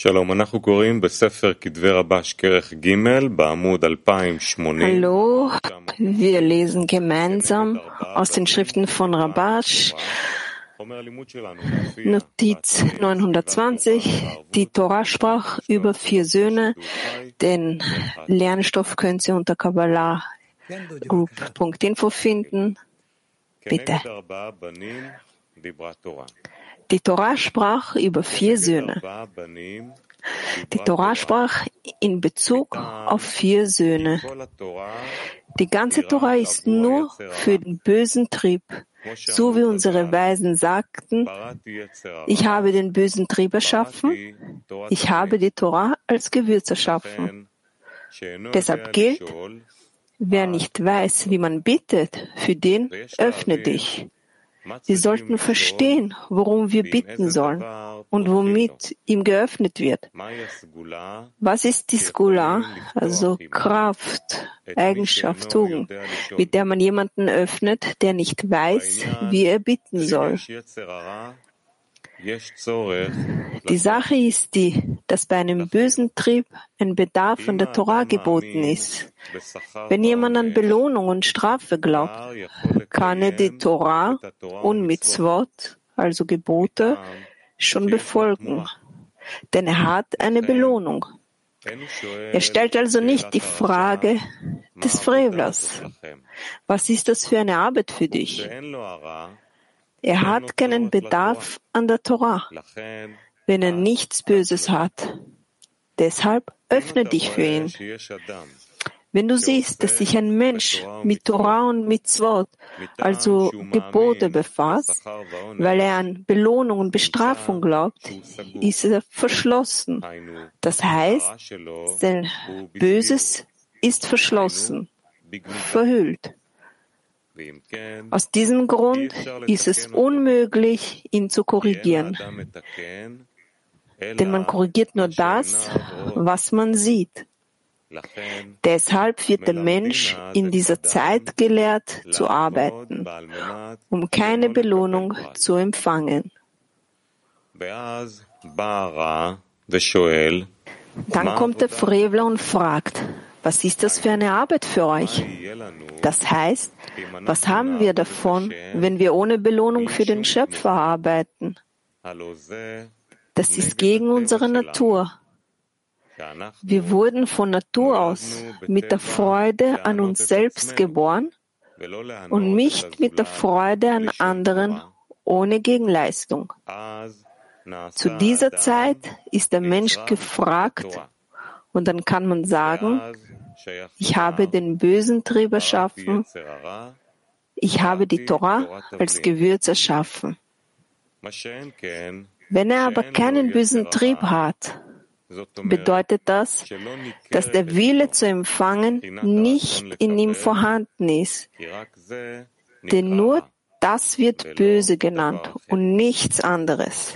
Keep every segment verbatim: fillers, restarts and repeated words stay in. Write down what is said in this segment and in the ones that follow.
שלום, אנחנו קוראים בספר כתבי רבש כרך ג' בעמוד אלפיים ושמונים. Hallo, wir lesen gemeinsam aus den Schriften von Rabash, Notiz neunhundertzwanzig, die Torah sprach über vier Söhne. Den Lernstoff können Sie unter Kabbalah Group Punkt info finden. Bitte. Die Torah sprach über vier Söhne. Die Torah sprach in Bezug auf vier Söhne. Die ganze Torah ist nur für den bösen Trieb, so wie unsere Weisen sagten, ich habe den bösen Trieb erschaffen, ich habe die Torah als Gewürz erschaffen. Deshalb gilt, wer nicht weiß, wie man bittet, für den öffne dich. Wir sollten verstehen, worum wir bitten sollen und womit ihm geöffnet wird. Was ist die Skula, also Kraft, Eigenschaft, Tugend, mit der man jemanden öffnet, der nicht weiß, wie er bitten soll? Die Sache ist die, dass bei einem bösen Trieb ein Bedarf an der Torah geboten ist. Wenn jemand an Belohnung und Strafe glaubt, kann er die Torah und Mitzvot, also Gebote, schon befolgen, denn er hat eine Belohnung. Er stellt also nicht die Frage des Frevlers, was ist das für eine Arbeit für dich? Er hat keinen Bedarf an der Torah, wenn er nichts Böses hat. Deshalb öffne dich für ihn. Wenn du siehst, dass sich ein Mensch mit Torah und Mitzvot, also Gebote, befasst, weil er an Belohnung und Bestrafung glaubt, ist er verschlossen. Das heißt, sein Böses ist verschlossen, verhüllt. Aus diesem Grund ist es unmöglich, ihn zu korrigieren. Denn man korrigiert nur das, was man sieht. Deshalb wird der Mensch in dieser Zeit gelehrt zu arbeiten, um keine Belohnung zu empfangen. Dann kommt der Frevler und fragt, was ist das für eine Arbeit für euch? Das heißt, was haben wir davon, wenn wir ohne Belohnung für den Schöpfer arbeiten? Das ist gegen unsere Natur. Wir wurden von Natur aus mit der Freude an uns selbst geboren und nicht mit der Freude an anderen ohne Gegenleistung. Zu dieser Zeit ist der Mensch gefragt, und dann kann man sagen, ich habe den bösen Trieb erschaffen, ich habe die Torah als Gewürz erschaffen. Wenn er aber keinen bösen Trieb hat, bedeutet das, dass der Wille zu empfangen nicht in ihm vorhanden ist. Denn nur das wird böse genannt und nichts anderes.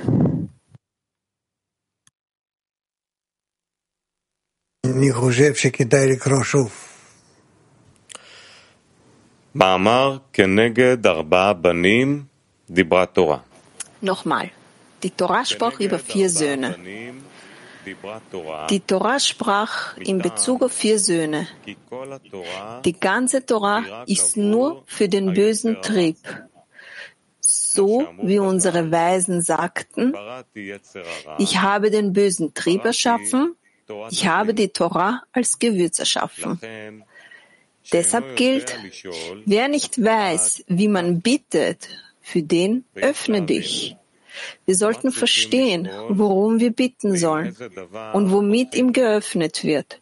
Nochmal. Die Torah sprach über vier Söhne. Die Torah sprach in Bezug auf vier Söhne. Die ganze Torah ist nur für den bösen Trieb. So wie unsere Weisen sagten, ich habe den bösen Trieb erschaffen, ich habe die Torah als Gewürz erschaffen. Deshalb gilt, wer nicht weiß, wie man bittet, für den öffne dich. Wir sollten verstehen, worum wir bitten sollen und womit ihm geöffnet wird.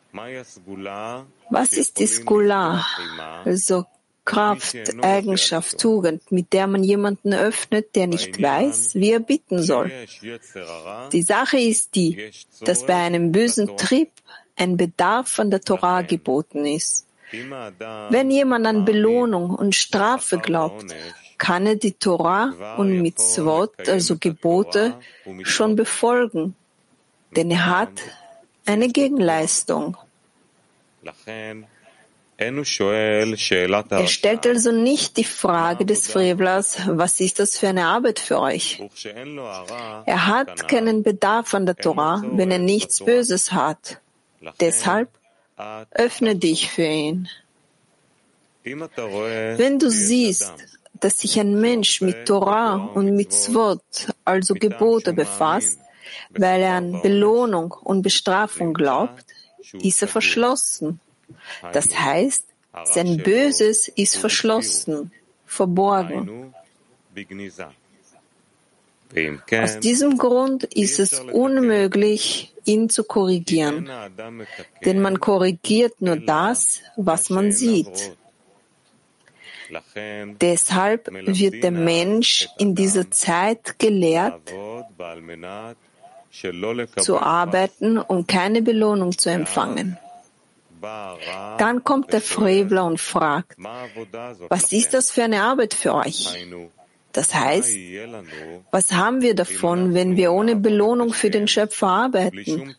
Was ist die Skula, also Kraft, Eigenschaft, Tugend, mit der man jemanden öffnet, der nicht weiß, wie er bitten soll? Die Sache ist die, dass bei einem bösen Trieb ein Bedarf an der Torah geboten ist. Wenn jemand an Belohnung und Strafe glaubt, kann er die Torah und Mitzvot, also Gebote, schon befolgen, denn er hat eine Gegenleistung. Er stellt also nicht die Frage des Frevlers, was ist das für eine Arbeit für euch? Er hat keinen Bedarf an der Torah, wenn er nichts Böses hat. Deshalb öffne dich für ihn. Wenn du siehst, dass sich ein Mensch mit Torah und Mitzvot, also Gebote, befasst, weil er an Belohnung und Bestrafung glaubt, ist er verschlossen. Das heißt, sein Böses ist verschlossen, verborgen. Aus diesem Grund ist es unmöglich, ihn zu korrigieren, denn man korrigiert nur das, was man sieht. Deshalb wird der Mensch in dieser Zeit gelehrt, zu arbeiten, um keine Belohnung zu empfangen. Dann kommt der Frevler und fragt, was ist das für eine Arbeit für euch? Das heißt, was haben wir davon, wenn wir ohne Belohnung für den Schöpfer arbeiten?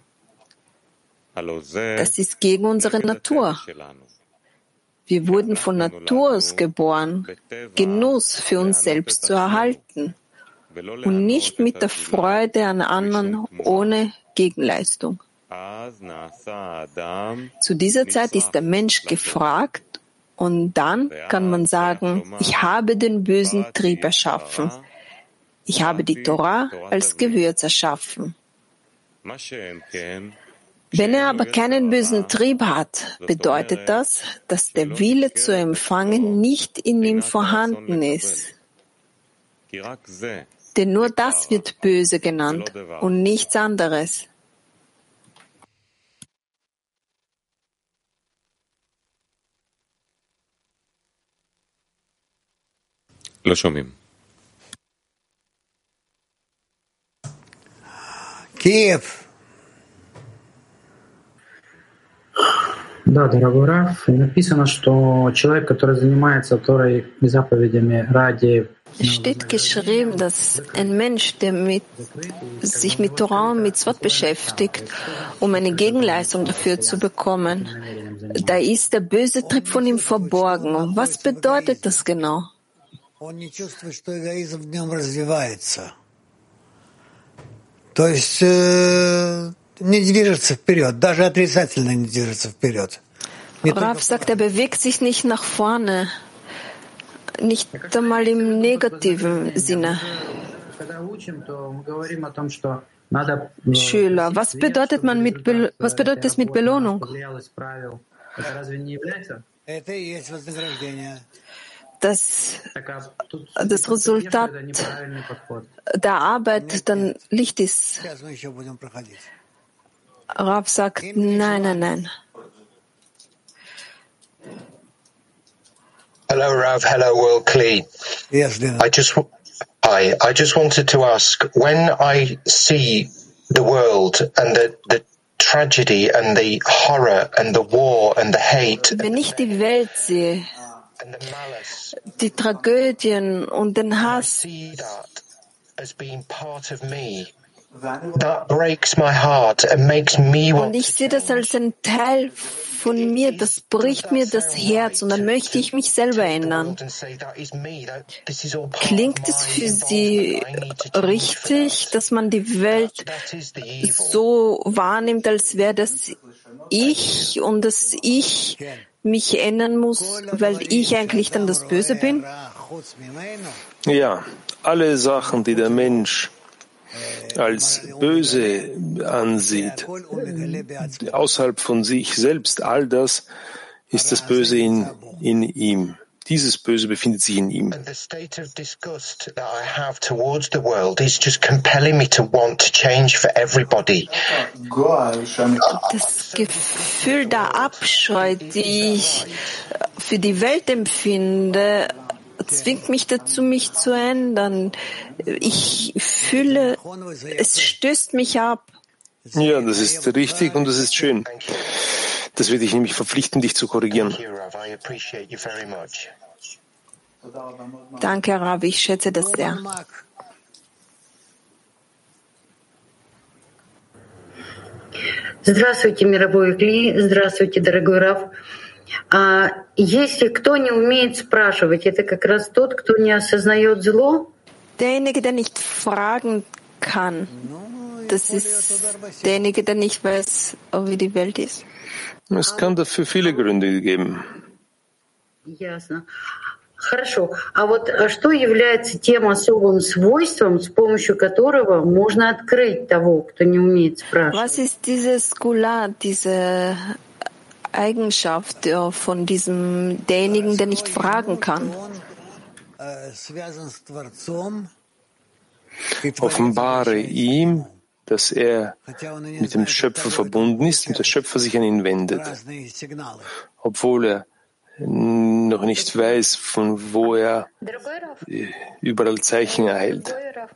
Das ist gegen unsere Natur. Wir wurden von Natur aus geboren, Genuss für uns selbst zu erhalten und nicht mit der Freude an anderen ohne Gegenleistung. Zu dieser Zeit ist der Mensch gefragt und dann kann man sagen, ich habe den bösen Trieb erschaffen. Ich habe die Torah als Gewürz erschaffen. Wenn er aber keinen bösen Trieb hat, bedeutet das, dass der Wille zu empfangen nicht in ihm vorhanden ist. Denn nur das wird böse genannt und nichts anderes. Kiew. Да, дорогой Раф, написано, что человек, который занимается Торой и заповедями ради... Es steht geschrieben, dass ein Mensch, der mit, sich mit Torah und Mitzvot beschäftigt, um eine Gegenleistung dafür zu bekommen, da ist der böse Trieb von ihm verborgen. Was bedeutet das genau? Он не чувствует, что эгоизм в нем развивается. То есть э, не движется вперед, даже отрицательно не движется вперед. Rav sagt, er bewegt sich nicht nach vorne, nicht einmal im negativen Sinne. Schüler, was bedeutet man mit Be- was bedeutet es mit Belohnung? Dass das Resultat der Arbeit dann Licht ist. Rav sagt, nein, nein, nein. Hello, Rav. Hello, World Kli. Yes, Dina. I just, I, I just wanted to ask, when I see the world and the, the tragedy and the horror and the war and the hate, Wenn ich die Welt sehe, and the malice, die Tragödien und den I Hass, see that as being part of me. That breaks my heart and makes me und want ich sehe das als ein Teil von mir, das bricht mir das Herz und dann möchte ich mich selber ändern. Klingt es für Sie richtig, dass man die Welt so wahrnimmt, als wäre das ich und dass ich mich ändern muss, weil ich eigentlich dann das Böse bin? Ja, alle Sachen, die der Mensch als böse ansieht, außerhalb von sich selbst, all das ist das Böse in, in ihm. Dieses Böse befindet sich in ihm. Das Gefühl der Abscheu, die ich für die Welt empfinde, zwingt mich dazu, mich zu ändern. Ich fühle, es stößt mich ab. Ja, das ist richtig und das ist schön. Das wird dich nämlich verpflichten, dich zu korrigieren. Danke, Rav, ich schätze das sehr. Здравствуйте, мировой Кли. Здравствуйте, дорогой Рав. Если кто не умеет спрашивать, это как раз тот, кто не осознает зло? Derjenige, der nicht fragen kann, das ist derjenige, der nicht weiß, wie die Welt ist. Es kann dafür viele Gründe geben. Ясно. Хорошо. А вот что является тем особым свойством, с помощью которого можно открыть того, кто не умеет спрашивать? Was ist dieses Skular, diese Eigenschaft von diesem derjenigen, der nicht fragen kann? Offenbare ihm, dass er mit dem Schöpfer verbunden ist und der Schöpfer sich an ihn wendet, obwohl er noch nicht weiß, von wo er überall Zeichen erhält.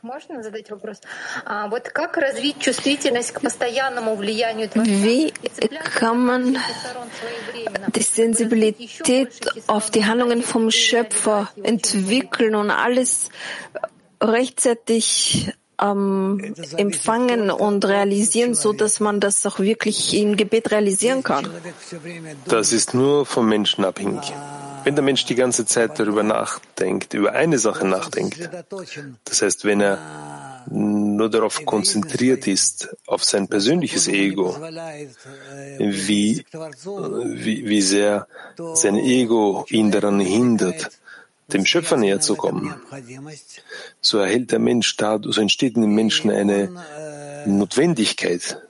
Wie kann man die Sensibilität auf die Handlungen vom Schöpfer entwickeln und alles rechtzeitig ähm, empfangen und realisieren, so dass man das auch wirklich im Gebet realisieren kann? Das ist nur vom Menschen abhängig. Wenn der Mensch die ganze Zeit darüber nachdenkt, über eine Sache nachdenkt, das heißt, wenn er nur darauf konzentriert ist, auf sein persönliches Ego, wie, wie, wie sehr sein Ego ihn daran hindert, dem Schöpfer näher zu kommen, so erhält der Mensch da, so entsteht in dem Menschen eine Notwendigkeit.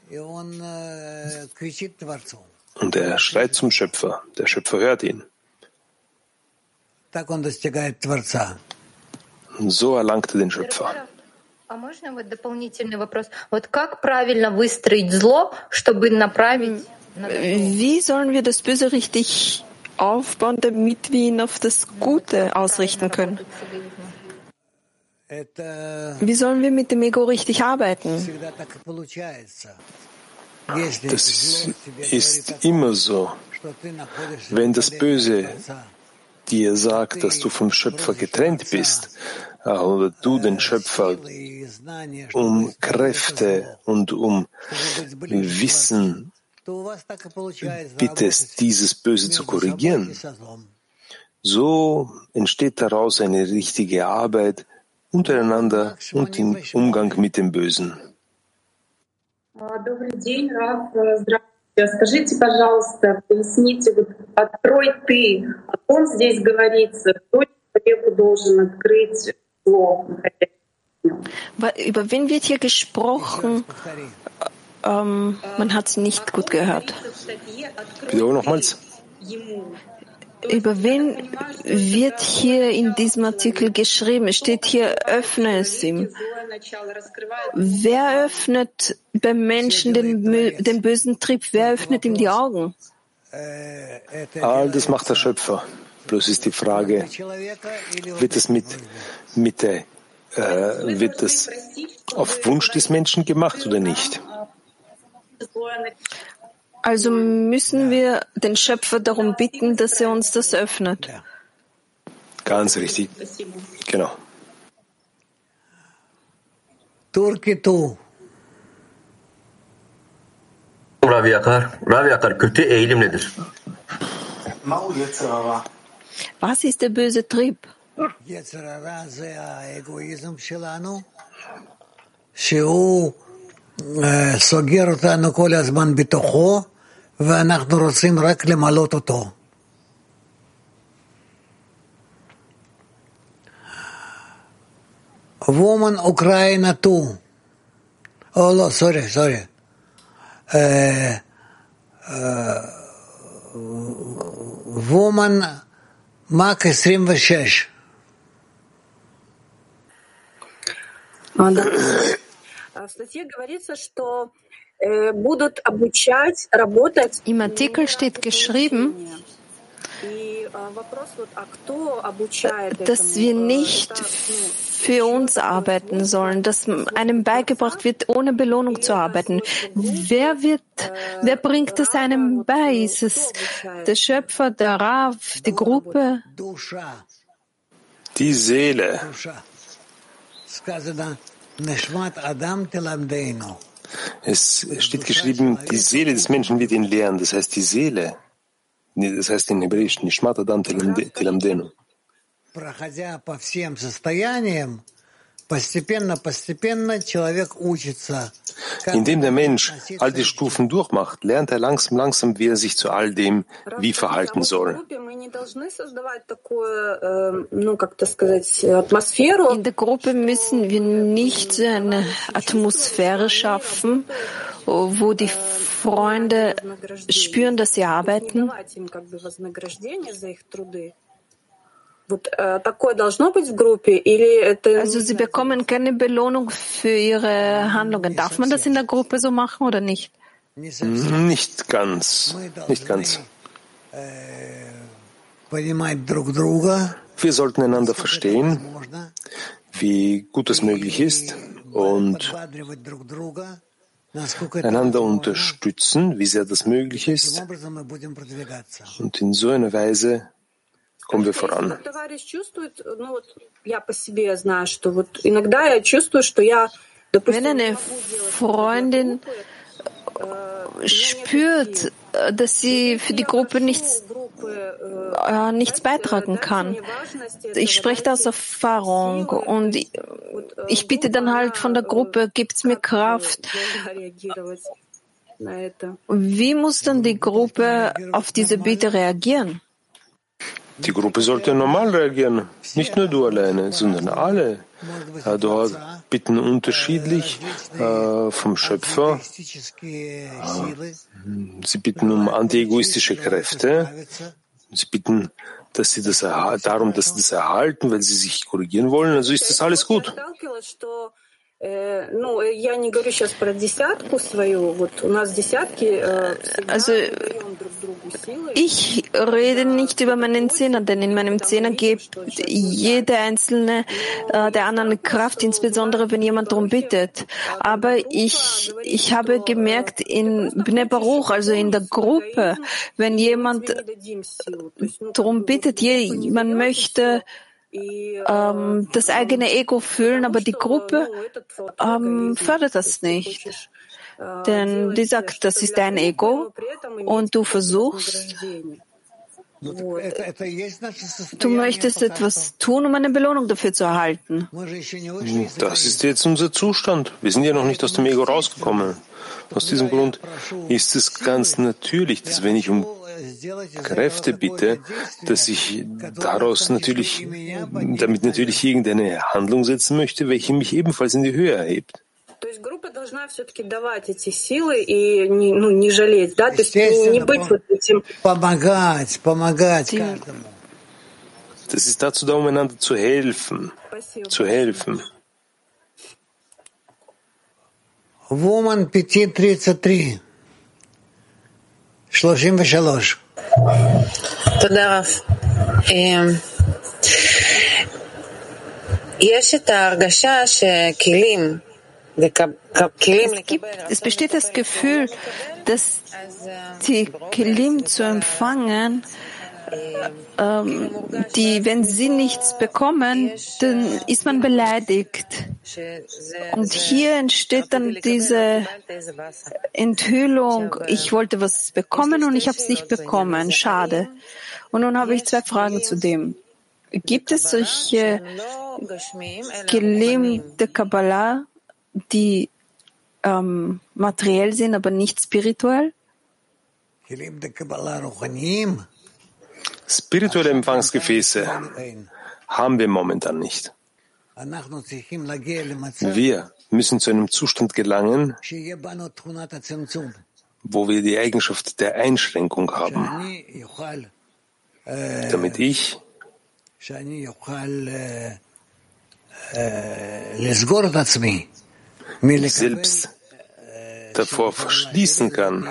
Und er schreit zum Schöpfer. Der Schöpfer hört ihn. Und so erlangt er den Schöpfer. Wie sollen wir das Böse richtig aufbauen, damit wir ihn auf das Gute ausrichten können? Wie sollen wir mit dem Ego richtig arbeiten? Das ist, ist immer so. Wenn das Böse dir sagt, dass du vom Schöpfer getrennt bist, oder du den Schöpfer um Kräfte und um Wissen bittest, dieses Böse zu korrigieren, so entsteht daraus eine richtige Arbeit untereinander und im Umgang mit dem Bösen. Добрый день, Раф. Здравствуйте. Скажите, пожалуйста, поясните, вот «открой ты», о ком здесь говорится, кто человеку должен открыть зло? Über wen wird hier gesprochen? Ähm, man hat es nicht gut gehört. Wiederhol nochmals. Über wen wird hier in diesem Artikel geschrieben? Es steht hier, öffne es ihm. Wer öffnet beim Menschen den, den bösen Trieb? Wer öffnet ihm die Augen? All das macht der Schöpfer. Bloß ist die Frage, wird es mit, mit der, äh, wird das auf Wunsch des Menschen gemacht oder nicht? Also müssen wir den Schöpfer darum bitten, dass er uns das öffnet. Ganz richtig. Genau. Turkitu. Rav Yakar, Rav Yakar, kötü eğilim nedir? Was ist der böse Trieb? סוגר אותנו כל הזמן בתוכו, ואנחנו רוצים רק למלות אותו. Woman Ukraine two. Oh, no, sorry, sorry. Uh, uh, woman Mach twenty-six. Im Artikel steht geschrieben, dass wir nicht für uns arbeiten sollen, dass einem beigebracht wird, ohne Belohnung zu arbeiten. Wer wird, wer bringt es einem bei? Ist es der Schöpfer, der Rav, die Gruppe? Die Seele. Es steht geschrieben, die Seele des Menschen wird ihn lehren. Das heißt, die Seele Das heißt in Hebräisch Nishmat Adam Tilamdenu. Indem der Mensch all die Stufen durchmacht, lernt er langsam, langsam, wie er sich zu all dem wie verhalten soll. In der Gruppe müssen wir nicht so eine Atmosphäre schaffen, wo die Freunde spüren, dass sie arbeiten. Also sie bekommen keine Belohnung für ihre Handlungen. Darf man das in der Gruppe so machen oder nicht? Nicht ganz. Nicht ganz. Wir sollten einander verstehen, wie gut es möglich ist, und einander unterstützen, wie sehr das möglich ist. Und in so einer Weise kommen wir voran. Wenn eine Freundin spürt, dass sie für die Gruppe nichts, äh, nichts beitragen kann. Ich spreche da aus Erfahrung und ich, ich bitte dann halt von der Gruppe, gibt's mir Kraft. Wie muss dann die Gruppe auf diese Bitte reagieren? Die Gruppe sollte normal reagieren, nicht nur du alleine, sondern alle. Ja, dort bitten unterschiedlich äh, vom Schöpfer. Äh, sie bitten um antiegoistische Kräfte. Sie bitten, dass sie das darum, dass sie das erhalten, weil sie sich korrigieren wollen. Also ist das alles gut. Also ich rede nicht über meinen Zehner, denn in meinem Zehner gibt jeder Einzelne äh, der anderen Kraft, insbesondere wenn jemand darum bittet. Aber ich, ich habe gemerkt, in Bnei Baruch, also in der Gruppe, wenn jemand darum bittet, jemand möchte Ähm, das eigene Ego fühlen, aber die Gruppe ähm, fördert das nicht. Denn die sagt, das ist dein Ego und du versuchst, du möchtest etwas tun, um eine Belohnung dafür zu erhalten. Das ist jetzt unser Zustand. Wir sind ja noch nicht aus dem Ego rausgekommen. Aus diesem Grund ist es ganz natürlich, dass wenn ich um Kräfte bitte, dass ich daraus natürlich, damit natürlich irgendeine Handlung setzen möchte, welche mich ebenfalls in die Höhe erhebt. Das ist dazu da, um einander zu helfen, zu helfen. Woman Petit тридцать три. שלושים ושלוש. תודה רב. יש את ההרגשה שכלים, Es besteht das Gefühl, dass die Kelim zu empfangen, ähm, die, wenn sie nichts bekommen, dann ist man beleidigt. Und hier entsteht dann diese Enthüllung, ich wollte was bekommen und ich habe es nicht bekommen, schade. Und nun habe ich zwei Fragen zu dem. Gibt es solche Kelim der Kabbalah, die ähm, materiell sind, aber nicht spirituell? Spirituelle Empfangsgefäße haben wir momentan nicht. Wir müssen zu einem Zustand gelangen, wo wir die Eigenschaft der Einschränkung haben, damit ich mich selbst davor verschließen kann,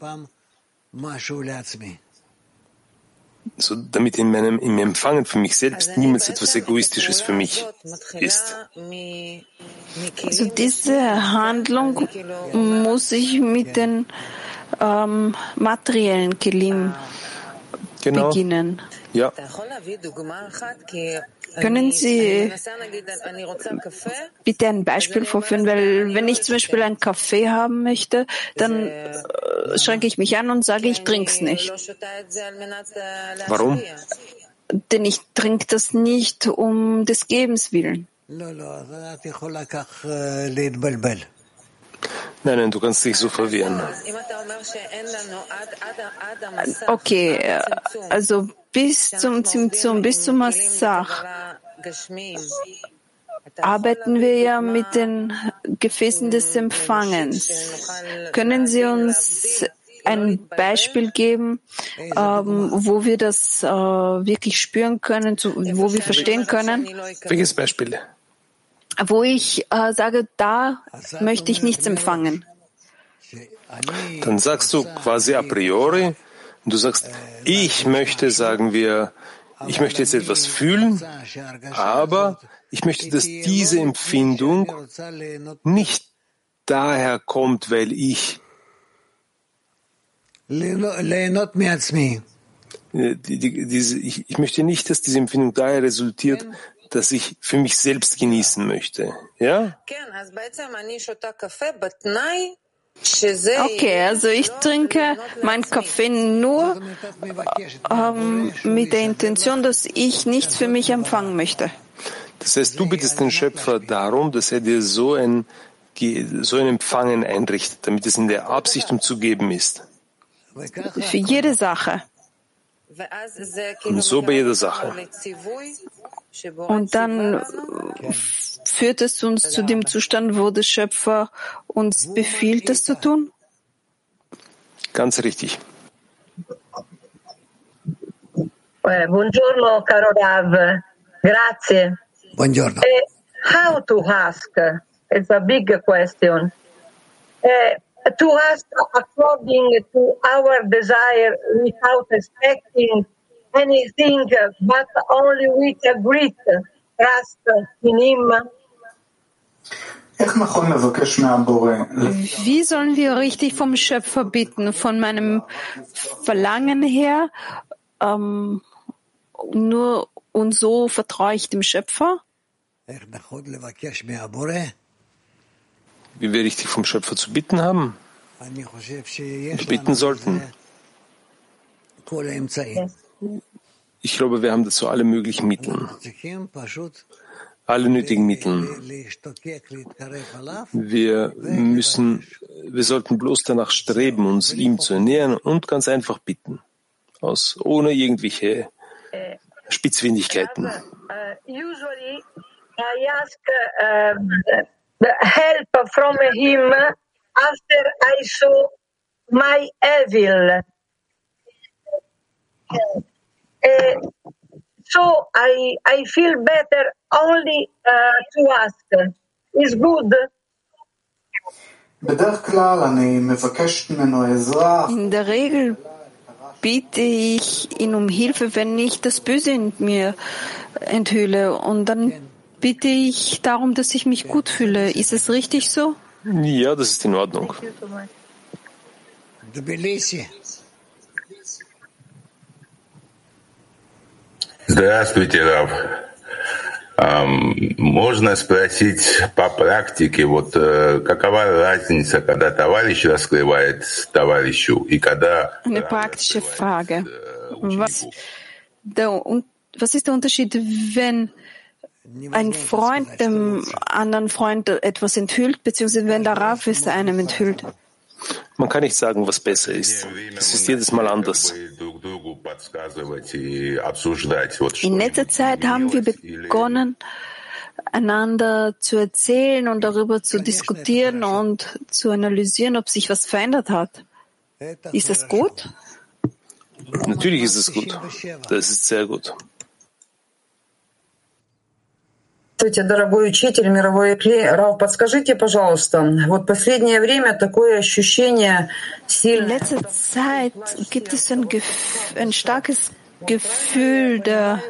so damit in meinem im Empfangen für mich selbst niemals etwas Egoistisches für mich ist. Also diese Handlung muss ich mit den ähm, materiellen Kelim genau. beginnen. Ja. Können Sie bitte ein Beispiel vorführen? Weil wenn ich zum Beispiel einen Kaffee haben möchte, dann äh, schränke ich mich an und sage, ich trinke es nicht. Warum? Denn ich trinke das nicht um des Gebens willen. Nein, nein, du kannst dich so verwirren. Okay, also bis zum Zimtzum, bis zum Massach arbeiten wir ja mit den Gefäßen des Empfangens. Können Sie uns ein Beispiel geben, ähm, wo wir das äh, wirklich spüren können, zu, wo wir verstehen können? Welches Beispiel? Wo ich äh, sage, da möchte ich nichts empfangen. Dann sagst du quasi a priori, du sagst, ich möchte, sagen wir, ich möchte jetzt etwas fühlen, aber ich möchte, dass diese Empfindung nicht daher kommt, weil ich die, die, diese, ich, ich möchte nicht, dass diese Empfindung daher resultiert, dass ich für mich selbst genießen möchte. Ja? Okay, also ich trinke meinen Kaffee nur ähm, mit der Intention, dass ich nichts für mich empfangen möchte. Das heißt, du bittest den Schöpfer darum, dass er dir so ein, so ein Empfangen einrichtet, damit es in der Absicht, um zu geben ist. Für jede Sache. Und so bei jeder Sache. Und dann führt es uns zu dem Zustand, wo der Schöpfer uns befiehlt, das zu tun? Ganz richtig. Buongiorno, caro Rav. Grazie. Buongiorno. How to ask? It's a big question. Uh, to ask according to our desire without expecting anything but only with a great trust in Him. Wie sollen wir richtig vom Schöpfer bitten? Von meinem Verlangen her? Ähm, nur und so vertraue ich dem Schöpfer? Wie wir richtig vom Schöpfer zu bitten haben? Und bitten sollten. Ich glaube, wir haben dazu alle möglichen Mittel. Alle nötigen Mittel. Wir müssen, wir sollten bloß danach streben, uns ihm zu ernähren und ganz einfach bitten. Aus, ohne irgendwelche Spitzfindigkeiten. Usually I ask help from Him after I saw my evil. Uh, so I I feel better only uh, to ask. Is good. In der Regel bitte ich ihn um Hilfe, wenn ich das Böse in mir enthülle. Und dann bitte ich darum, dass ich mich gut fühle. Ist es richtig so? Ja, das ist in Ordnung. Здравствуйте, Рав. Можно спросить по практике, вот какова разница, когда товарищ раскрывает товарищу и когда... Eine praktische Frage. Was, der, was ist der Unterschied, wenn ein Freund dem anderen Freund etwas enthüllt, beziehungsweise wenn der Rav es einem enthüllt? Man kann nicht sagen, was besser ist. Es ist jedes Mal anders. In letzter Zeit haben wir begonnen, einander zu erzählen und darüber zu diskutieren und zu analysieren, ob sich was verändert hat. Ist das gut? Natürlich ist es gut. Das ist sehr gut. Здравствуйте, дорогой учитель, мировой Экли. Рав, подскажите, пожалуйста, вот последнее время такое ощущение сильное. In letzter Zeit gibt es ein, Gef- ein starkes Gefühl der,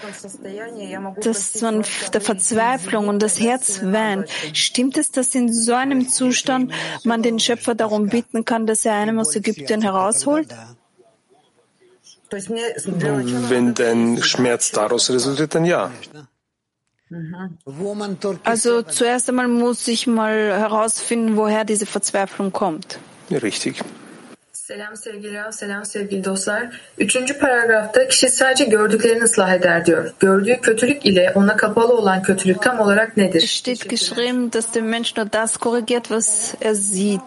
das man, der Verzweiflung und das Herz weint. Stimmt es, dass in so einem Zustand man den Schöpfer darum bitten kann, dass er einem aus Ägypten herausholt? Wenn dein Schmerz daraus resultiert, dann ja. Also zuerst einmal muss ich mal herausfinden, woher diese Verzweiflung kommt. Richtig. Selam sevgili Rav, selam sevgili dostlar. Üçüncü paragrafta kişi sadece gördüklerini ıslah eder diyor. Gördüğü kötülük ile ona kapalı olan kötülük tam olarak nedir? Es steht geschrieben, dass der Mensch nur das korrigiert, was er sieht.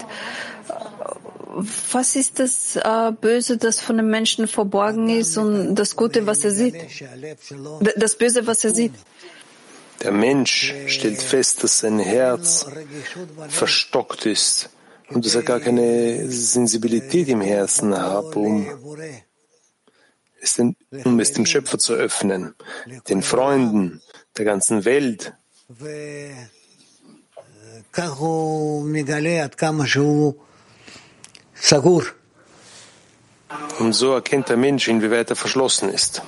Was ist das äh, Böse, das von dem Menschen verborgen ist, und das Gute, was er sieht? Das Böse, was er sieht? Der Mensch stellt fest, dass sein Herz verstockt ist und dass er gar keine Sensibilität im Herzen hat, um es, den, um es dem Schöpfer zu öffnen, den Freunden, der ganzen Welt. Und so erkennt der Mensch, inwieweit er verschlossen ist.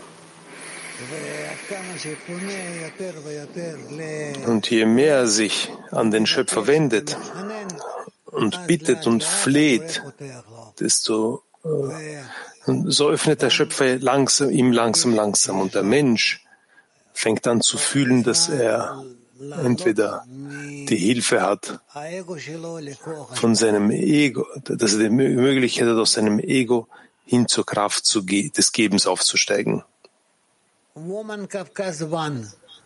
Und je mehr er sich an den Schöpfer wendet und bittet und fleht, desto äh, so öffnet der Schöpfer langsam, ihm langsam, langsam. Und der Mensch fängt an zu fühlen, dass er entweder die Hilfe hat von seinem Ego, dass er die Möglichkeit hat, aus seinem Ego hin zur Kraft zu ge- des Gebens aufzusteigen. Woman Kafkaz One.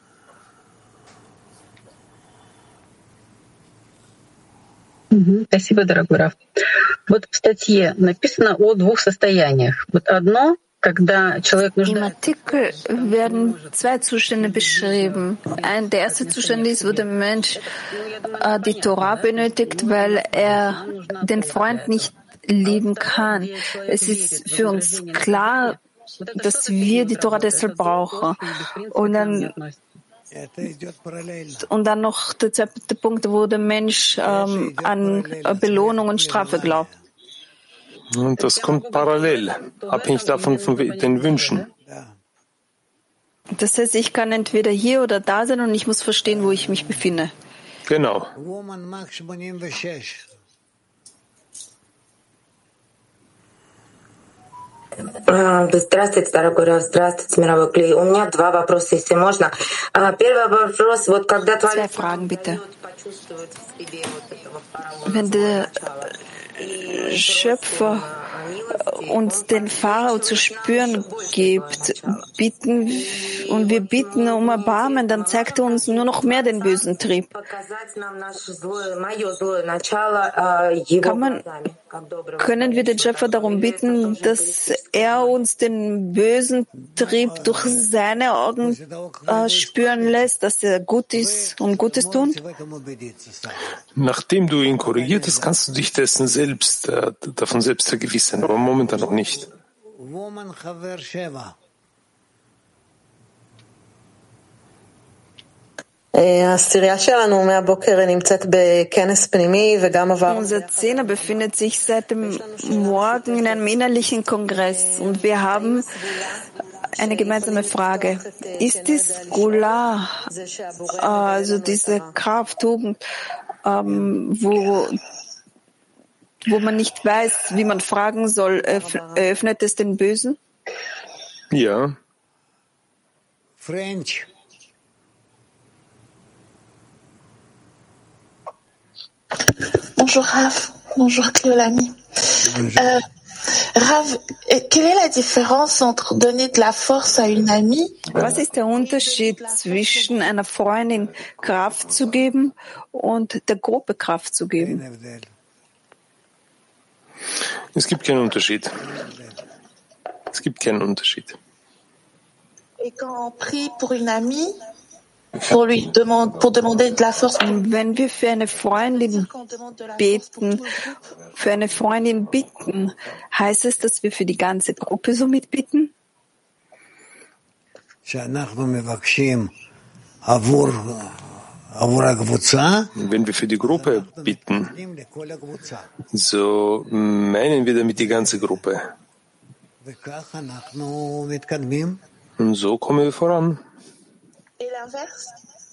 Спасибо, дорогой Раф. Вот в статье написано о двух состояниях. Вот одно, когда человек Im нуждается. Artikel werden zwei Zustände beschrieben. Ein, der erste Zustand ist, wo der Mensch äh, die Torah benötigt, weil er den Freund nicht lieben kann. Es ist für uns klar, dass wir die Torah deshalb brauchen. Und dann, und dann noch der zweite Punkt, wo der Mensch ähm, an Belohnung und Strafe glaubt. Und das kommt parallel, abhängig davon von den Wünschen. Das heißt, ich kann entweder hier oder da sein und ich muss verstehen, wo ich mich befinde. Genau. Здравствуйте, дорогой Рав, здравствуйте, мировой клей. У меня два вопроса, если можно. Первый вопрос, вот когда Zwei Fragen bitte. Wenn der Schöpfer uns den Pharao zu spüren gibt, bitten, und wir bitten um Erbarmen, dann zeigt er uns nur noch mehr den bösen Trieb. Kann man, können wir den Schöpfer darum bitten, dass er uns den bösen Trieb durch seine Augen äh, spüren lässt, dass er gut ist und Gutes tun? Nachdem du ihn korrigiert hast, kannst du dich dessen selbst, äh, davon selbst vergewissern, aber momentan noch nicht. Unser Zehner befindet sich seit dem Morgen in einem innerlichen Kongress und wir haben eine gemeinsame Frage. Ist die Skula, also diese Kraft, Tugend, ähm, wo, wo man nicht weiß, wie man fragen soll, eröffnet es den Bösen? Ja. French. Bonjour Rav, bonjour Cléolami. Euh, Rav, quelle est la différence entre donner de la force à une amie? Was ist der Unterschied zwischen einer Freundin Kraft zu geben und der Gruppe Kraft zu geben? Es gibt keinen Unterschied. Es gibt keinen Unterschied. Et quand on prie pour une amie, Pour lui demand, pour demander de la force. Wenn wir für eine Freundin beten, für eine Freundin bitten, heißt es, dass wir für die ganze Gruppe so mitbitten? Wenn wir für die Gruppe bitten, so meinen wir damit die ganze Gruppe. Und so kommen wir voran. Et l'inverse?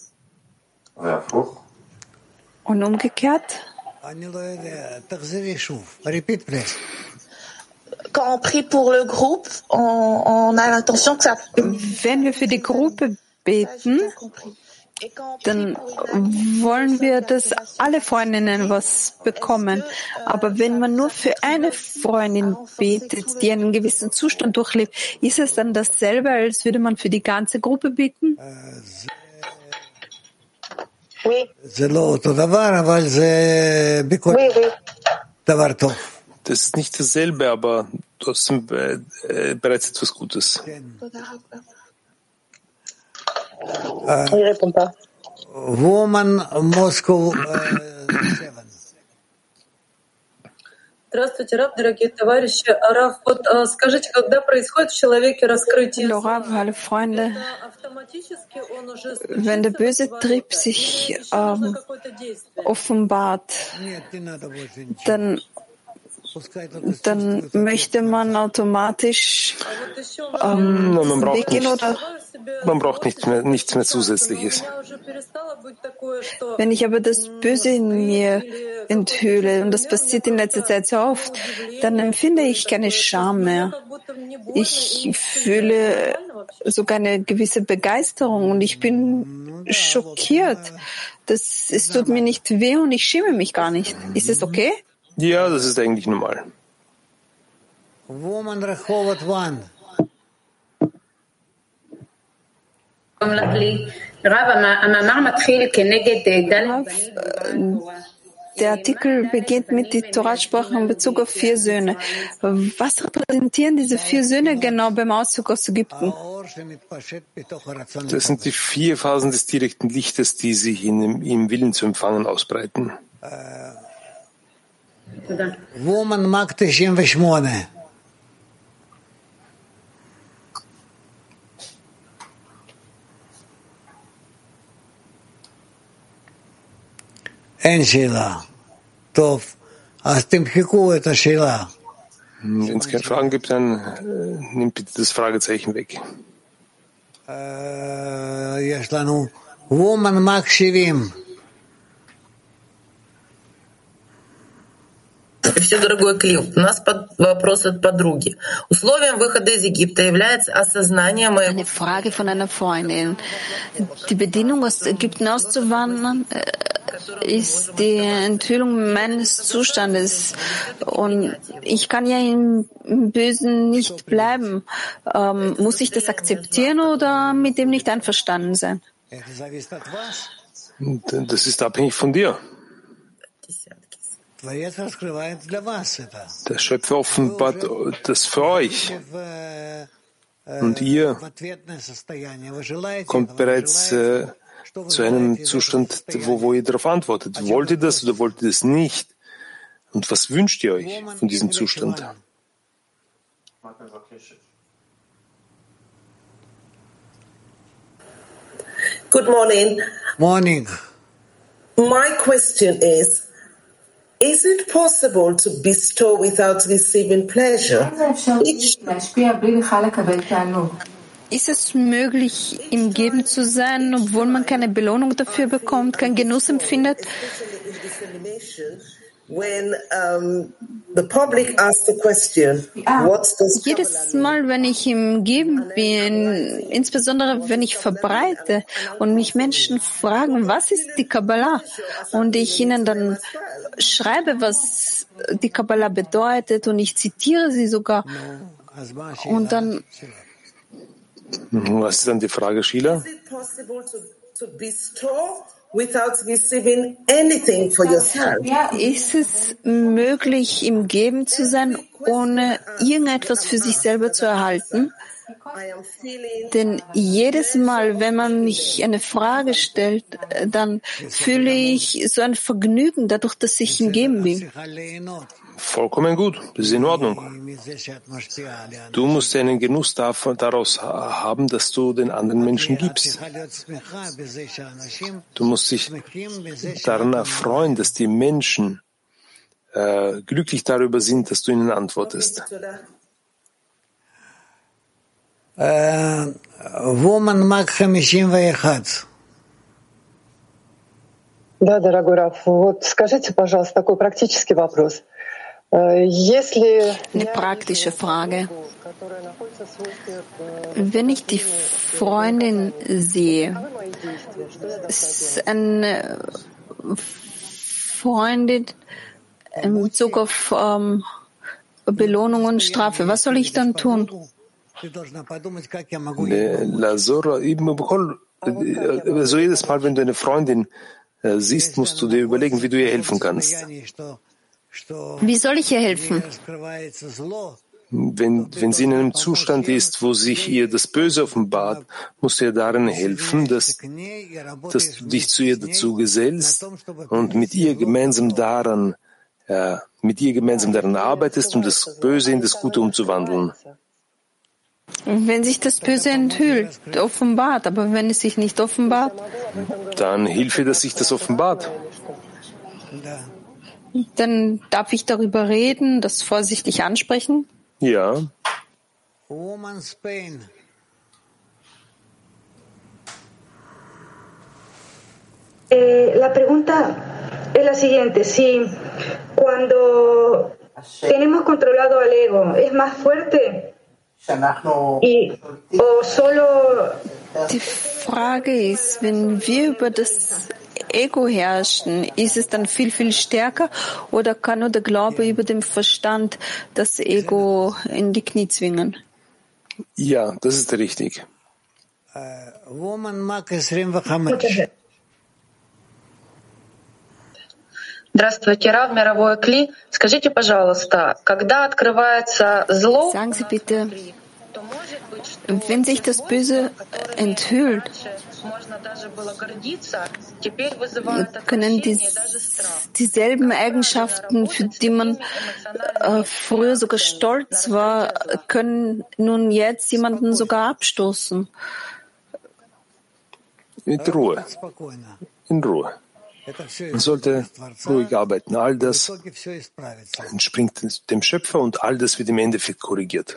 Und umgekehrt? quand on prie pour le groupe, on, on a l'intention que ça... Wenn wir für die Gruppe beten, dann wollen wir, dass alle Freundinnen was bekommen. Aber wenn man nur für eine Freundin betet, die einen gewissen Zustand durchlebt, ist es dann dasselbe, als würde man für die ganze Gruppe beten? Das ist nicht dasselbe, aber trotzdem äh, bereits etwas Gutes. Uh, woman Moscow seven. Здравствуйте, Рав, дорогие товарищи. Рав, вот скажите, когда происходит в человеке раскрытие? Rav, alle Freunde, wenn der böse Trieb sich ähm, offenbart, dann dann möchte man automatisch ähm, no, man braucht weggehen nicht, oder? Man braucht nichts mehr, nichts mehr Zusätzliches. Wenn ich aber das Böse in mir enthülle, und das passiert in letzter Zeit so oft, dann empfinde ich keine Scham mehr. Ich fühle sogar eine gewisse Begeisterung und ich bin schockiert. Das, es tut mir nicht weh und ich schäme mich gar nicht. Ist es okay? Ja, das ist eigentlich normal. Woman Rehovot one. Der Artikel beginnt mit der Torah-Sprache in Bezug auf vier Söhne. Was repräsentieren diese vier Söhne genau beim Auszug aus Ägypten? Das sind die vier Phasen des direkten Lichtes, die sich in dem, im Willen zu empfangen ausbreiten. Woman Mag тысяча אין שאלה. טוב, אז תמחקו את השאלה. Wenn es keine Fragen gibt, dann äh, nimmt bitte das Fragezeichen weg. יש לנו Woman Mag שבעים. Все, дорогой Кли, у нас под, вопрос от подруги. Условием выхода из Египта является осознание моего... Eine Frage von einer Freundin. Die Bedingung, aus Ägypten auszuwandern, ist die Enthüllung meines Zustandes. Und ich kann ja im Bösen nicht bleiben. Ähm, muss ich das akzeptieren oder mit dem nicht einverstanden sein? Das ist abhängig von dir. Der Schöpfer offenbart das für euch. Und ihr kommt bereits äh, zu einem Zustand, wo, wo ihr darauf antwortet. Wollt ihr das oder wollt ihr das nicht? Und was wünscht ihr euch von diesem Zustand? Good morning. Morning. My question is, is it possible to bestow without receiving pleasure? Ist es möglich, im Geben zu sein, obwohl man keine Belohnung dafür bekommt, keinen Genuss empfindet? When um, the public asks the question, what's the Jedes Mal, wenn ich im Geben bin, insbesondere wenn ich verbreite und mich Menschen fragen, was ist die Kabbalah? Und ich ihnen dann schreibe, was die Kabbalah bedeutet und ich zitiere sie sogar. Und dann Was ist dann die Frage, Sheila? Is it possible to, to bestow without receiving anything for yourself? Ist es möglich, im Geben zu sein, ohne irgendetwas für sich selber zu erhalten? Denn jedes Mal, wenn man mich eine Frage stellt, dann fühle ich so ein Vergnügen dadurch, dass ich im Geben bin. Vollkommen gut, das ist in Ordnung. Du musst einen Genuss daraus haben, dass du den anderen Menschen liebst. Du musst dich daran erfreuen, dass die Menschen äh, glücklich darüber sind, dass du ihnen antwortest. Uh, woman Mag пятьдесят один. Да, дорогой Раф, вот скажите, пожалуйста, такой практический вопрос. Eine praktische Frage. Wenn ich die Freundin sehe, ist eine Freundin in Bezug auf ähm, Belohnung und Strafe, was soll ich dann tun? Also jedes Mal, wenn du eine Freundin äh, siehst, musst du dir überlegen, wie du ihr helfen kannst. Wie soll ich ihr helfen? Wenn, wenn sie in einem Zustand ist, wo sich ihr das Böse offenbart, musst du ihr darin helfen, dass, dass du dich zu ihr dazu gesellst und mit ihr gemeinsam daran, äh, mit ihr gemeinsam daran arbeitest, um das Böse in das Gute umzuwandeln. Wenn sich das Böse enthüllt, offenbart, aber wenn es sich nicht offenbart, dann hilf ihr, dass sich das offenbart. Dann darf ich darüber reden, das vorsichtig ansprechen? Ja. Woman's pain. Eh, la pregunta es la siguiente: si cuando tenemos controlado al ego es más fuerte y o solo. Die Frage ist, wenn wir über das Ego herrschen, ist es dann viel, viel stärker oder kann nur der Glaube über den Verstand das Ego in die Knie zwingen? Ja, das ist richtig. Здравствуйте, Рав, мировое Кли. Скажите, пожалуйста, когда открывается зло, Sagen Sie bitte, wenn sich das Böse enthüllt, können die, dieselben Eigenschaften, für die man äh, früher sogar stolz war, können nun jetzt jemanden sogar abstoßen. Mit Ruhe. In Ruhe. Man sollte ruhig arbeiten. All das entspringt dem Schöpfer und all das wird im Endeffekt korrigiert.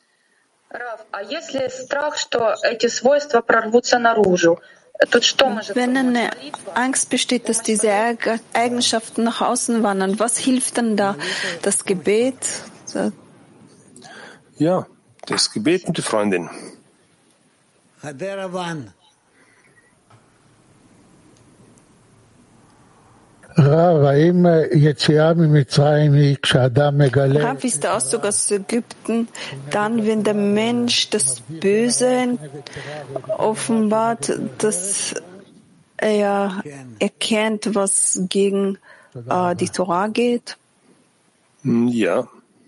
Wenn eine Angst besteht, dass diese Eigenschaften nach außen wandern, was hilft dann da? Das Gebet? Ja, das Gebet und die Freundin. Rav, ist der Auszug aus Ägypten dann, wenn der Mensch das Böse offenbart, dass er erkennt, was gegen äh, die Torah geht? Ja.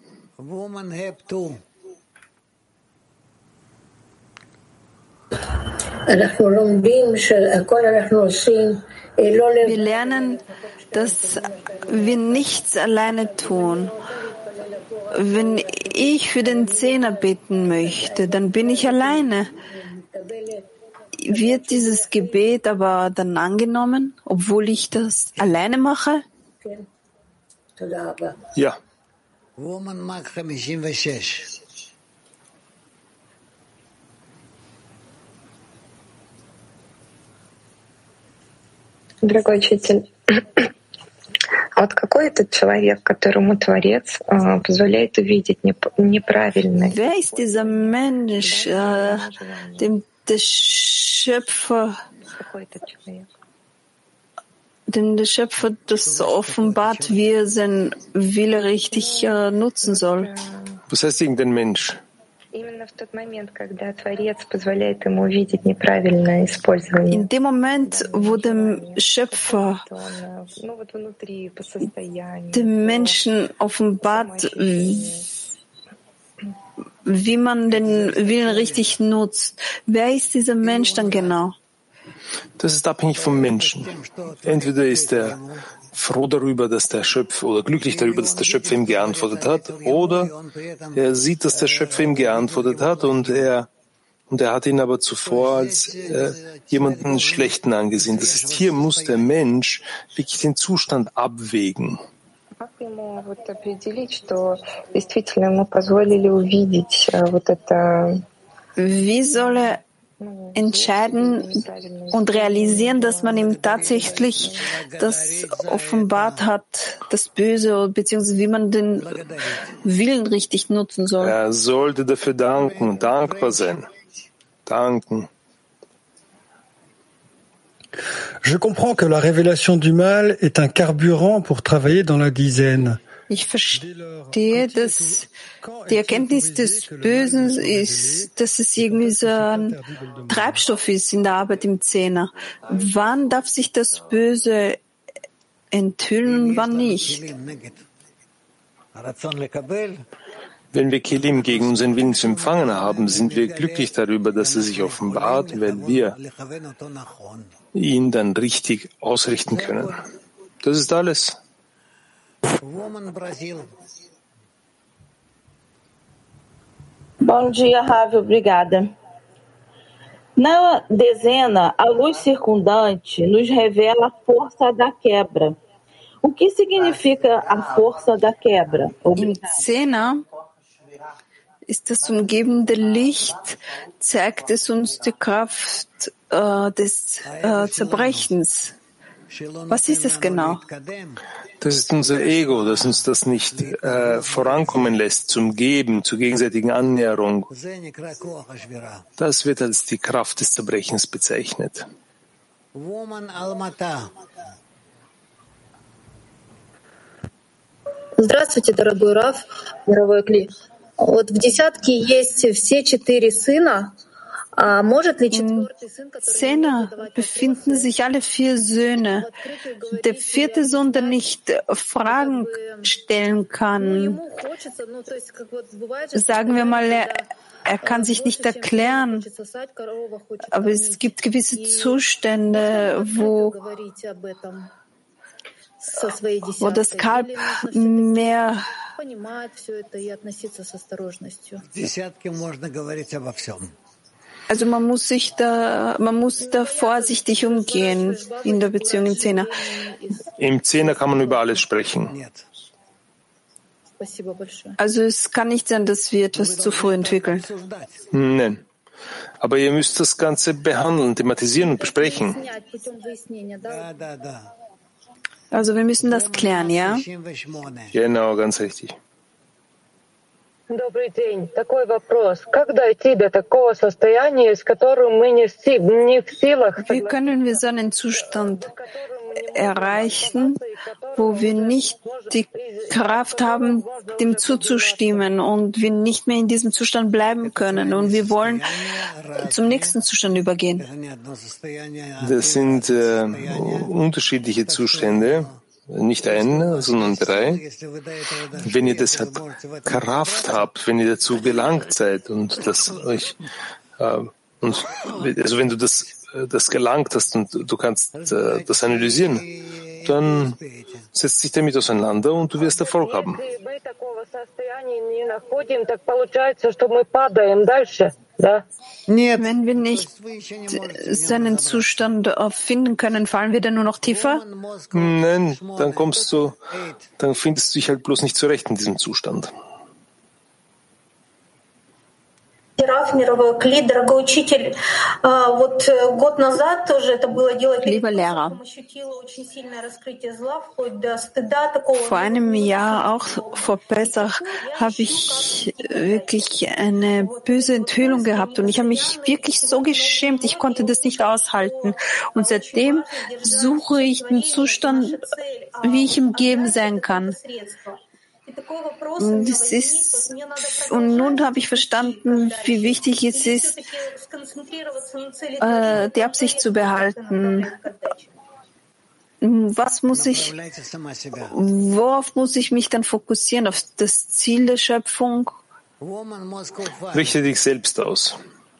Wir lernen, dass wir nichts alleine tun. Wenn ich für den Zehner beten möchte, dann bin ich alleine. Wird dieses Gebet aber dann angenommen, obwohl ich das alleine mache? Ja. Дорогой учитель, а вот какой этот человек, которому Творец äh, позволяет увидеть неправильное? Wer ist dieser Mensch, äh, dem der Schöpfer, dem der Schöpfer das offenbart, wie er seinen Wille richtig äh, nutzen soll? Was heißt irgendein Mensch? In dem Moment, wo dem Schöpfer dem Menschen offenbart, wie man den Willen richtig nutzt, wer ist dieser Mensch dann genau? Das ist abhängig vom Menschen. Entweder ist er froh darüber, dass der Schöpfer oder glücklich darüber, dass der Schöpfer ihm geantwortet hat, oder er sieht, dass der Schöpfer ihm geantwortet hat und er und er hat ihn aber zuvor als äh, jemanden Schlechten angesehen. Das heißt, hier muss der Mensch wirklich den Zustand abwägen. Wie soll er entscheiden und realisieren, dass man ihm tatsächlich das offenbart hat, das Böse, beziehungsweise wie man den Willen richtig nutzen soll. Er sollte dafür danken, dankbar sein. Danken. Je comprends que la révélation du mal est un carburant pour travailler dans la dizaine. Ich verstehe, dass die Erkenntnis des Bösen ist, dass es irgendwie so ein Treibstoff ist in der Arbeit im Zehner. Wann darf sich das Böse enthüllen und wann nicht? Wenn wir Kelim gegen unseren Willen zu empfangen haben, sind wir glücklich darüber, dass er sich offenbart, weil wir ihn dann richtig ausrichten können. Das ist alles. Bom dia, Ravi, obrigada. Na dezena, a luz circundante nos revela a força da quebra. O que significa a força da quebra? Im Zehner ist das umgebende Licht, zeigt es uns die Kraft äh, des äh, Zerbrechens. Was ist es genau? Das ist unser Ego, das uns das nicht äh, vorankommen lässt, zum Geben, zur gegenseitigen Annäherung. Das wird als die Kraft des Zerbrechens bezeichnet. Здравствуйте, дорогой Рав, мировой Кли. Вот в десятке есть все четыре сына. Im Zehner befinden sich alle vier Söhne. Der vierte Sohn, der nicht Fragen stellen kann, sagen wir mal, er, er kann sich nicht erklären, aber es gibt gewisse Zustände, wo, wo das Kalb mehr Also man muss sich da, man muss da vorsichtig umgehen in der Beziehung im Zehner. Im Zehner kann man über alles sprechen. Also es kann nicht sein, dass wir etwas zu früh entwickeln. Nein. Aber ihr müsst das Ganze behandeln, thematisieren und besprechen. Also wir müssen das klären, ja? Genau, ganz richtig. Добрый день. Такой вопрос. Как дойти до такого состояния, с которым мы не в силах... Wie können wir so einen Zustand erreichen, wo wir nicht die Kraft haben, dem zuzustimmen und wir nicht mehr in diesem Zustand bleiben können und wir wollen zum nächsten Zustand übergehen? Das sind äh, unterschiedliche Zustände. Nicht ein, sondern drei. Wenn ihr deshalb Kraft habt, wenn ihr dazu gelangt seid und das euch, äh, und, also wenn du das, das gelangt hast und du kannst äh, das analysieren, dann setzt dich damit auseinander und du wirst Erfolg haben. Wenn wir nicht seinen Zustand finden können, fallen wir dann nur noch tiefer? Nein, dann kommst du, dann findest du dich halt bloß nicht zurecht in diesem Zustand. Lieber Lehrer, vor einem Jahr, auch vor Pesach, habe ich wirklich eine böse Enthüllung gehabt und ich habe mich wirklich so geschämt, ich konnte das nicht aushalten. Und seitdem suche ich den Zustand, wie ich im Geben sein kann. Und, es ist, und nun habe ich verstanden, wie wichtig es ist, äh, die Absicht zu behalten. Was muss ich, worauf muss ich mich dann fokussieren? Auf das Ziel der Schöpfung? Richte dich selbst aus.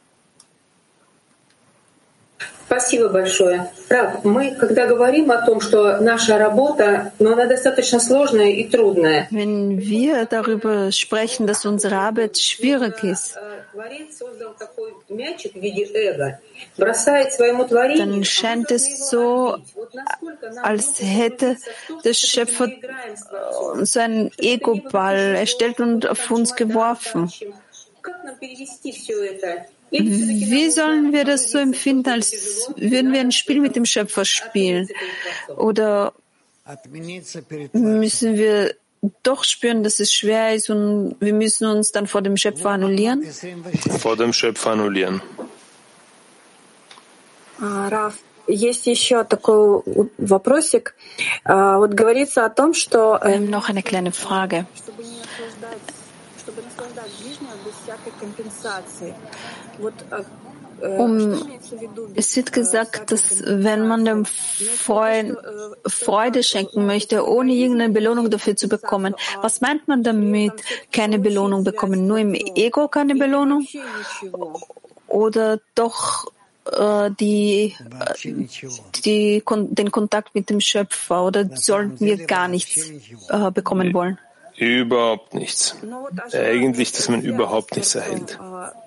Спасибо большое. Рав, мы, когда говорим о том, что наша работа, но она достаточно сложная и трудная. Wenn wir darüber sprechen, dass unsere Arbeit schwierig ist, dann scheint es so, als hätte der Schöpfer so einen Ego-Ball erstellt und auf uns geworfen. Wie sollen wir das so empfinden, als würden wir ein Spiel mit dem Schöpfer spielen? Oder müssen wir doch spüren, dass es schwer ist und wir müssen uns dann vor dem Schöpfer annullieren? Vor dem Schöpfer annullieren. Раф, есть еще такой вопросик. Вот говорится о том, что... Noch eine kleine Frage. Um, es wird gesagt, dass wenn man dem Freund Freude schenken möchte, ohne irgendeine Belohnung dafür zu bekommen, was meint man damit, keine Belohnung bekommen? Nur im Ego keine Belohnung? Oder doch äh, die, die, den Kontakt mit dem Schöpfer? Oder sollten wir gar nichts äh, bekommen wollen? Überhaupt nichts. Eigentlich, dass man überhaupt nichts erhält.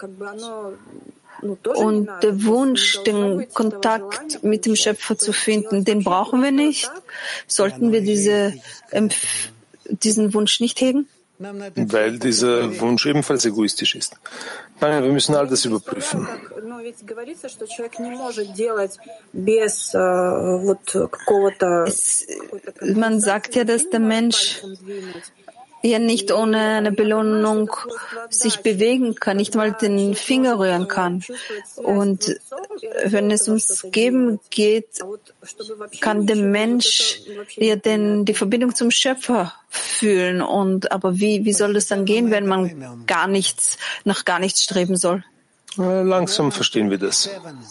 Und der Wunsch, den Kontakt mit dem Schöpfer zu finden, den brauchen wir nicht. Sollten wir diese, diesen Wunsch nicht hegen? Weil dieser Wunsch ebenfalls egoistisch ist. Nein, wir müssen all das überprüfen. Es, man sagt ja, dass der Mensch ja nicht ohne eine Belohnung sich bewegen kann, nicht mal den Finger rühren kann. Und wenn es ums Geben geht, kann der Mensch ja den, die Verbindung zum Schöpfer fühlen. Und aber wie, wie soll das dann gehen, wenn man gar nichts, nach gar nichts streben soll? Langsam verstehen wir das.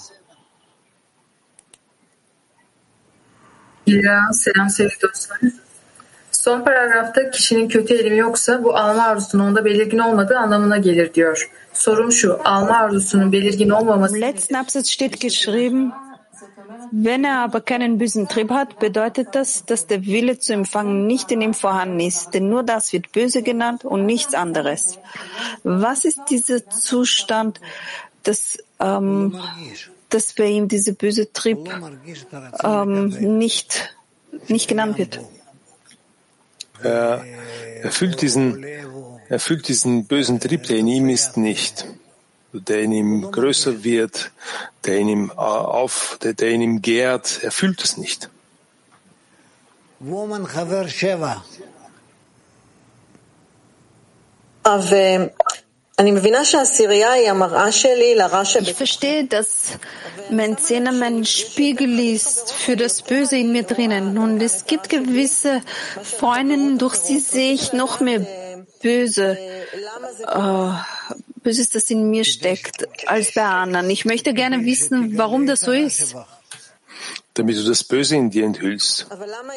Ya, selam sevgili dostlar. Son paragrafta kişinin kötü eğilimi yoksa bu alma arzusunun onda belirgin olmadığı anlamına gelir diyor. Sorum şu, alma arzusunun belirgin olmaması... Im letzten Absatz steht geschrieben, wenn er aber keinen bösen Trieb hat, bedeutet das, dass der Wille zu empfangen nicht in ihm vorhanden ist, denn nur das wird böse genannt und nichts anderes. Was ist dieser Zustand, dass, ähm, dass bei ihm dieser böse Trieb ähm, nicht, nicht genannt wird? Er, er, fühlt diesen, er fühlt diesen bösen Trieb, der in ihm ist, nicht. Der in ihm größer wird, der in ihm auf, der, der in ihm gärt. Er fühlt es nicht. Ich verstehe, dass mein Zehner mein Spiegel ist für das Böse in mir drinnen. Und es gibt gewisse Freundinnen, durch sie sehe ich noch mehr Böse, äh, Böses, das in mir steckt, als bei anderen. Ich möchte gerne wissen, warum das so ist. Damit du das Böse in dir enthüllst.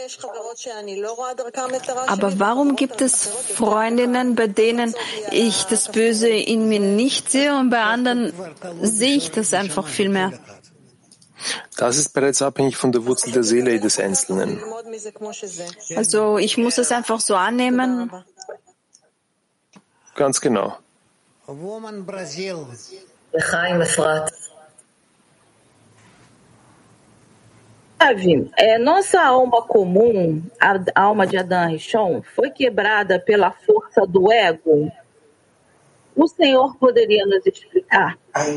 Aber warum gibt es Freundinnen, bei denen ich das Böse in mir nicht sehe und bei anderen sehe ich das einfach viel mehr? Das ist bereits abhängig von der Wurzel der Seele des Einzelnen. Also ich muss es einfach so annehmen. Ganz genau. É, nossa alma comum, a alma de Adão Rishon, foi quebrada pela força do ego? O Senhor poderia nos explicar?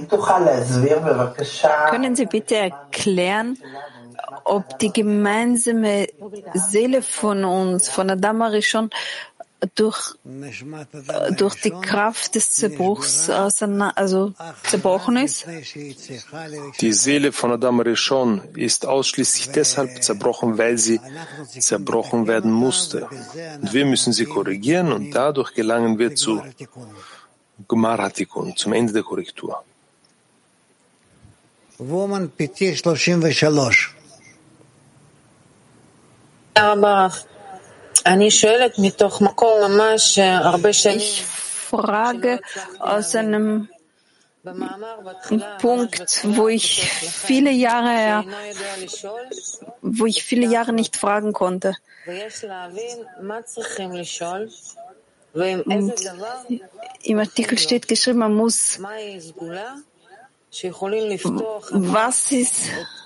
Können Sie bitte erklären, ob die gemeinsame Seele von uns, von Adam Rishon, durch, durch die Kraft des Zerbruchs also zerbrochen ist? Die Seele von Adam Rishon ist ausschließlich deshalb zerbrochen, weil sie zerbrochen werden musste. Und wir müssen sie korrigieren und dadurch gelangen wir zu Gmar Hatikun, zum Ende der Korrektur. Ich frage aus einem Punkt, wo ich viele Jahre, wo ich viele Jahre nicht fragen konnte. Und im Artikel steht geschrieben, man muss Was ist,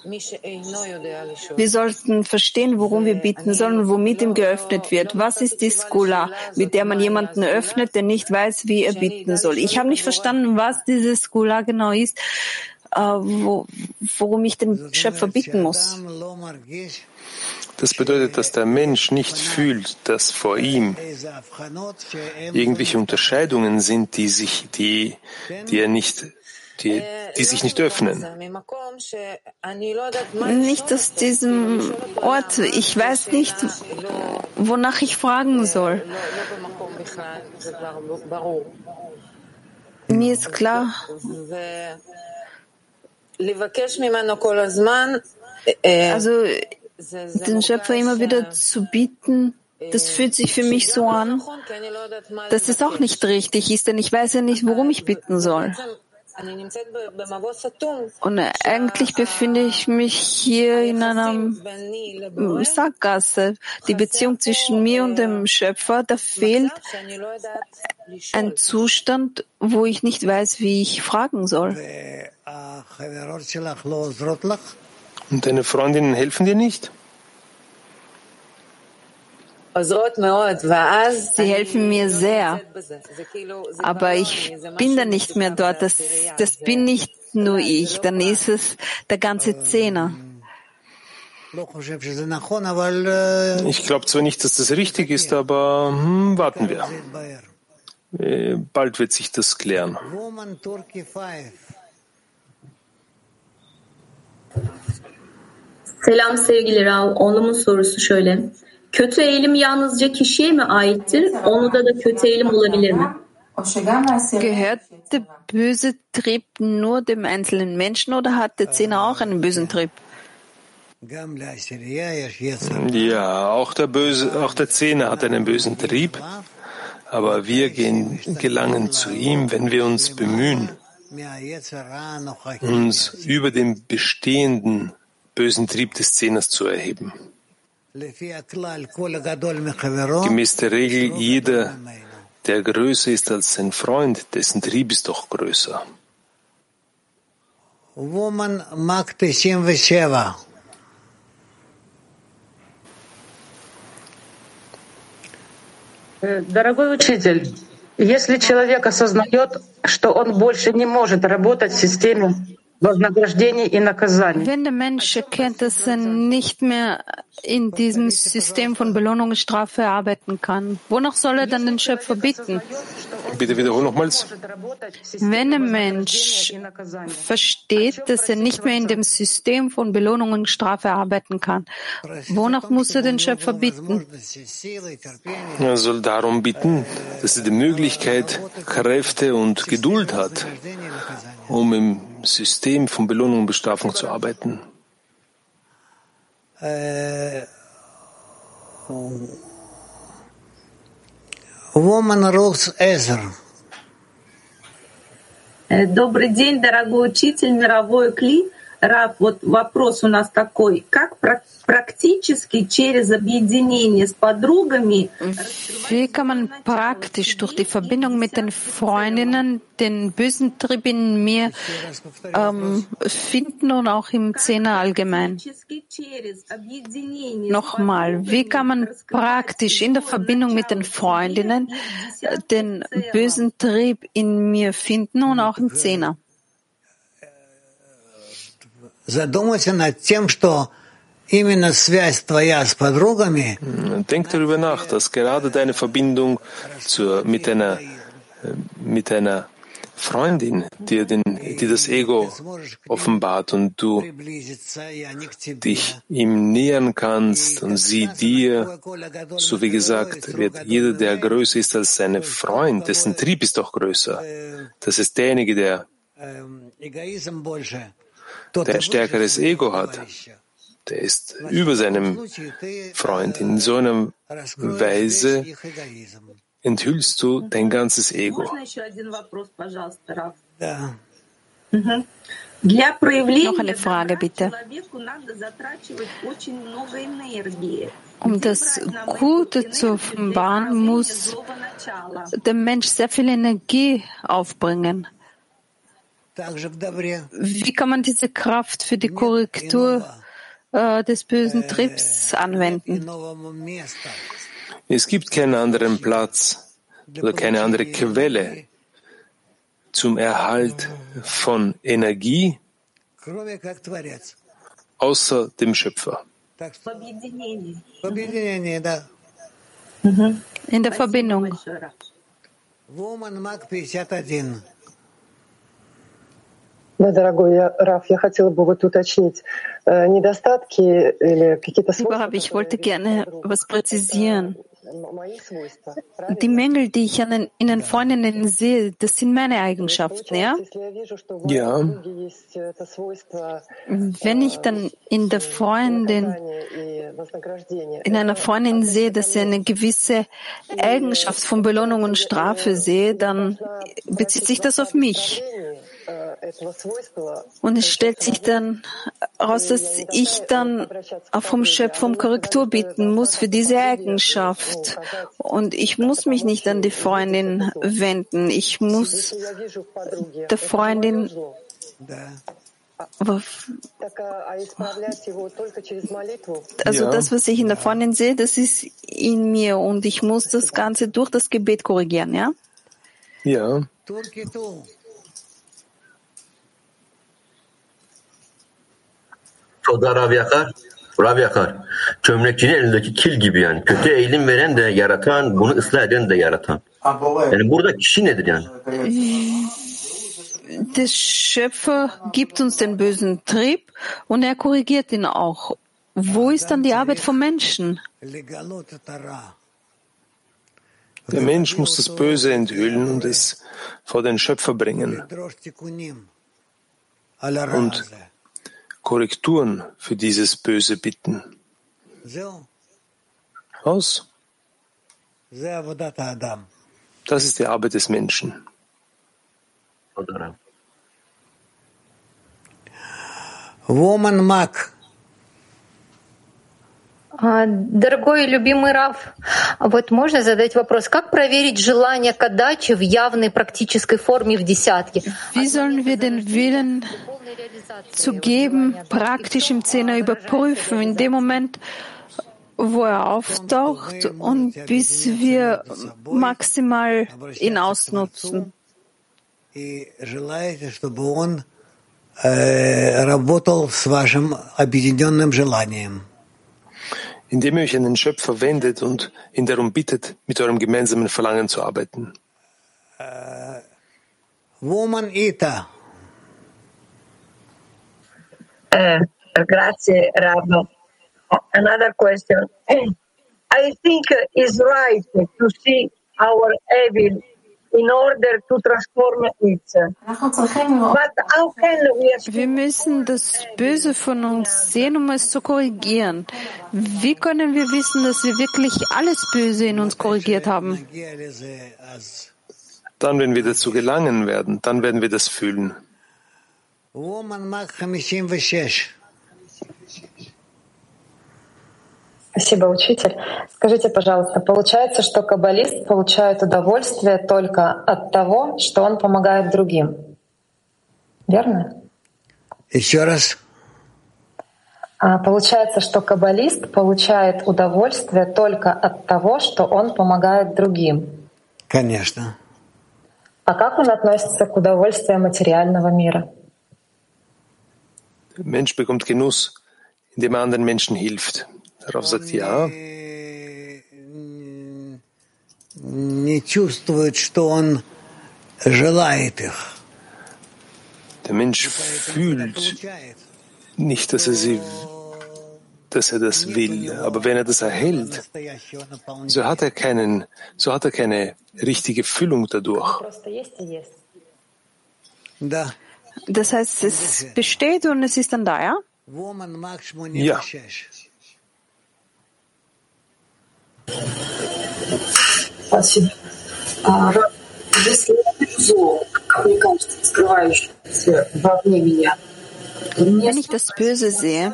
wir sollten verstehen, worum wir bitten sollen und womit ihm geöffnet wird. Was ist die Skula, mit der man jemanden öffnet, der nicht weiß, wie er bitten soll? Ich habe nicht verstanden, was diese Skula genau ist, äh, wo, worum ich den Schöpfer bitten muss. Das bedeutet, dass der Mensch nicht fühlt, dass vor ihm irgendwelche Unterscheidungen sind, die sich, die, die er nicht Die, die sich nicht öffnen. Nicht aus diesem Ort. Ich weiß nicht, wonach ich fragen soll. Mir ist klar, also den Schöpfer immer wieder zu bieten, das fühlt sich für mich so an, dass es auch nicht richtig ist, denn ich weiß ja nicht, worum ich bitten soll. Und eigentlich befinde ich mich hier in einer Sackgasse. Die Beziehung zwischen mir und dem Schöpfer, da fehlt ein Zustand, wo ich nicht weiß, wie ich fragen soll. Und deine Freundinnen helfen dir nicht? Sie helfen mir sehr, aber ich bin dann nicht mehr dort. Das, das bin nicht nur ich, dann ist es der ganze Zehner. Ich glaube zwar nicht, dass das richtig ist, aber hm, warten wir. Äh, bald wird sich das klären. Selam sevgili Rav. Oğlumun sorusu şöyle. Kötü eğilim yalnızca kişiye mi aittir? Onda da kötü eğilim olabilir mi? Gehört der böse Trieb nur dem einzelnen Menschen oder hat der Zehner auch einen bösen Trieb? Ja, auch der böse, auch der Zehner hat einen bösen Trieb, aber wir gehen, gelangen zu ihm, wenn wir uns bemühen, uns über den bestehenden bösen Trieb des Zehners zu erheben. Gemäß der Regel, jeder, der größer ist als sein Freund, dessen Trieb ist doch größer. Woman Mark сімдесят сім. Дорогой учитель, если человек осознает, что он больше не может работать в системе вознаграждений и наказаний. Wenn der Mensch erkennt, dass er nicht mehr in diesem System von Belohnung und Strafe arbeiten kann, wonach soll er dann den Schöpfer bitten? Bitte wiederhol nochmals. Wenn ein Mensch versteht, dass er nicht mehr in dem System von Belohnung und Strafe arbeiten kann, wonach muss er den Schöpfer bitten? Er soll darum bitten, dass er die Möglichkeit, Kräfte und Geduld hat, um im System von Belohnung und Bestrafung zu arbeiten. Woman Rose Ezer. Добрый день, дорогой учитель, мировой кли. Рав, вот вопрос у нас такой. Как практически через объединение с подругами... Wie kann man praktisch durch die Verbindung mit den Freundinnen den bösen Trieb in mir ähm, finden und auch im Zehner allgemein? Nochmal, wie kann man praktisch in der Verbindung mit den Freundinnen den bösen Trieb in mir finden und auch im Zehner? Задумайся над тем, что именно связь твоя с подругами. Denk darüber nach, dass gerade deine Verbindung zur, mit einer mit einer Freundin, die, den, die das Ego offenbart und du dich ihm nähern kannst und sie dir, so wie gesagt, wird jeder, der größer ist als sein Freund, dessen Trieb ist doch größer. Das ist derjenige, der der ein stärkeres Ego hat, der ist über seinem Freund. In so einer Weise enthüllst du dein ganzes Ego. Noch eine Frage, bitte. Um das Gute zu offenbaren, muss der Mensch sehr viel Energie aufbringen. Wie kann man diese Kraft für die Korrektur äh, des bösen Triebs anwenden? Es gibt keinen anderen Platz oder keine andere Quelle zum Erhalt von Energie außer dem Schöpfer. Mhm. In der Verbindung. Да, дорогой Раф, я хотела бы вот уточнить недостатки или какие-то свойства. Ich wollte gerne was präzisieren. Die Mängel, die ich an den, in den Freundinnen sehe, das sind meine Eigenschaften, ja? Ja. Wenn ich dann in der Freundin, in einer Freundin sehe, dass sie eine gewisse Eigenschaft von Belohnung und Strafe sehe, dann bezieht sich das auf mich. Und es stellt sich dann heraus, dass ich dann auch vom Schöpfer um Korrektur bitten muss für diese Eigenschaft. Und ich muss mich nicht an die Freundin wenden. Ich muss der Freundin also das, was ich in der Freundin sehe, das ist in mir und ich muss das Ganze durch das Gebet korrigieren, ja? Ja. Toda Rav Yakar, Rav Yakar, çömlekçinin elindeki kil gibi yani. Kötü eğilim veren de yaratan, bunu ıslah eden de yaratan. Yani burada kişi nedir yani? Der Schöpfer gibt uns den bösen Trieb und er korrigiert ihn auch. Wo ist dann die Arbeit vom Menschen? Der Mensch muss das Böse enthüllen und es vor den Schöpfer bringen. Und Korrekturen für dieses Böse bitten. Aus. Das ist die Arbeit des Menschen. Woman Mac. Дорогой и любимый Рав, вот можно задать вопрос, как проверить желание к отдаче в явной практической форме в десятке? Wie sollen wir den Willen zu geben praktisch im Zehner überprüfen, in dem Moment, wo er auftaucht und bis wir maximal ihn ausnutzen? Indem ihr euch an den Schöpfer wendet und ihn darum bittet, mit eurem gemeinsamen Verlangen zu arbeiten. Woman Ita. Uh, grazie, Rav. Another question. I think it's right to see our evil in order to transform it. But how can we... Wir müssen das Böse von uns sehen, um es zu korrigieren. Wie können wir wissen, dass wir wirklich alles Böse in uns korrigiert haben? Dann, wenn wir dazu gelangen werden, dann werden wir das fühlen. Спасибо, учитель. Скажите, пожалуйста, получается, что каббалист получает удовольствие только от того, что он помогает другим? Верно? Еще раз. А получается, что каббалист получает удовольствие только от того, что он помогает другим? Конечно. А как он относится к удовольствию материального мира? Der Mensch bekommt Genuss, indem er anderen Menschen hilft. Darauf sagt ja. Der Mensch fühlt nicht, dass er sie, dass er das will, aber wenn er das erhält, so hat er keinen, so hat er keine richtige Füllung dadurch. Das heißt, es besteht und es ist dann da, ja? Ja. Спасибо. Если я вижу зло, как мне кажется, скрывающееся вовне меня, wenn ich das Böse sehe,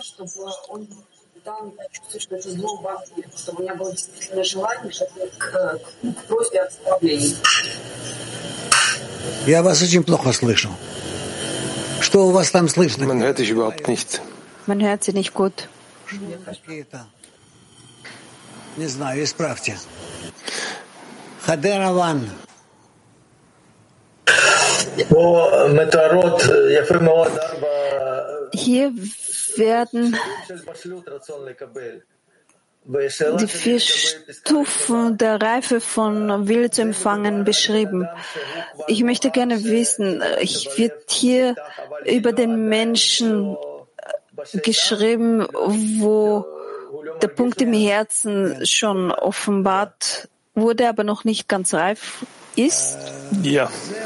Я вас очень плохо слышу. Man hört dich überhaupt nicht. Man hört sie nicht gut. Hier werden die vier Stufen der Reife von Wille zu empfangen beschrieben. Ich möchte gerne wissen, wird hier über den Menschen geschrieben, wo der Punkt im Herzen schon offenbart wurde, aber noch nicht ganz reif ist? Ja.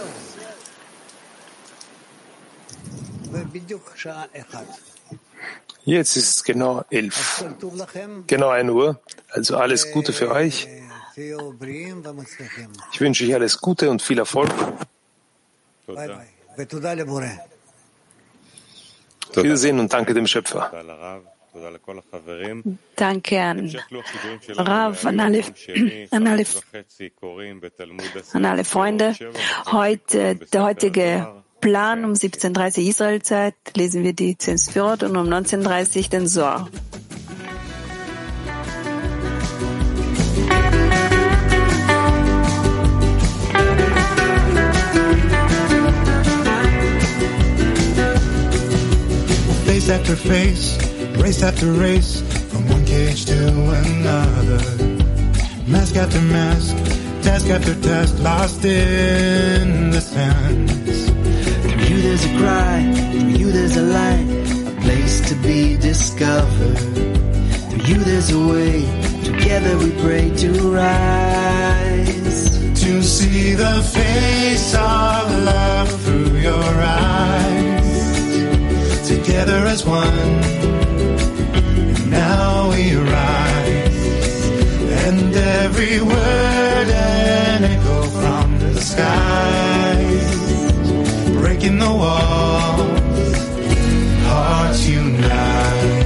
Jetzt ist es genau elf, genau ein Uhr, also alles Gute für euch. Ich wünsche euch alles Gute und viel Erfolg. Auf Wiedersehen und danke dem Schöpfer. Danke an Rav, an alle, an alle, an alle Freunde. Heute, der heutige Plan um siebzehn Uhr dreißig Israelzeit lesen wir die zehn Sphirot und um neunzehn Uhr dreißig den Zohar. Face after face, race after race, from one cage to another. Mask after mask, task after task, lost in the sands. Through you there's a cry, through you there's a light, a place to be discovered. Through you there's a way, together we pray to rise. To see the face of love through your eyes. Together as one, and now we rise, and every word an echo from the skies, breaking the walls, hearts unite.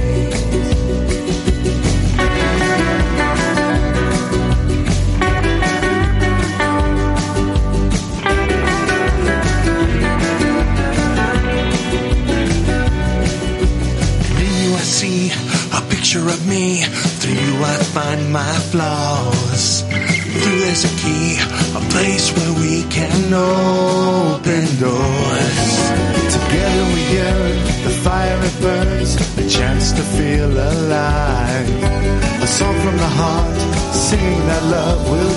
Of me, through you I find my flaws. Through there's a key, a place where we can open doors. Together we hear the fire it burns, a chance to feel alive. A song from the heart, singing that love will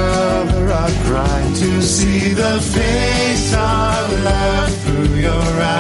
cover our crime. To see the face of love through your eyes.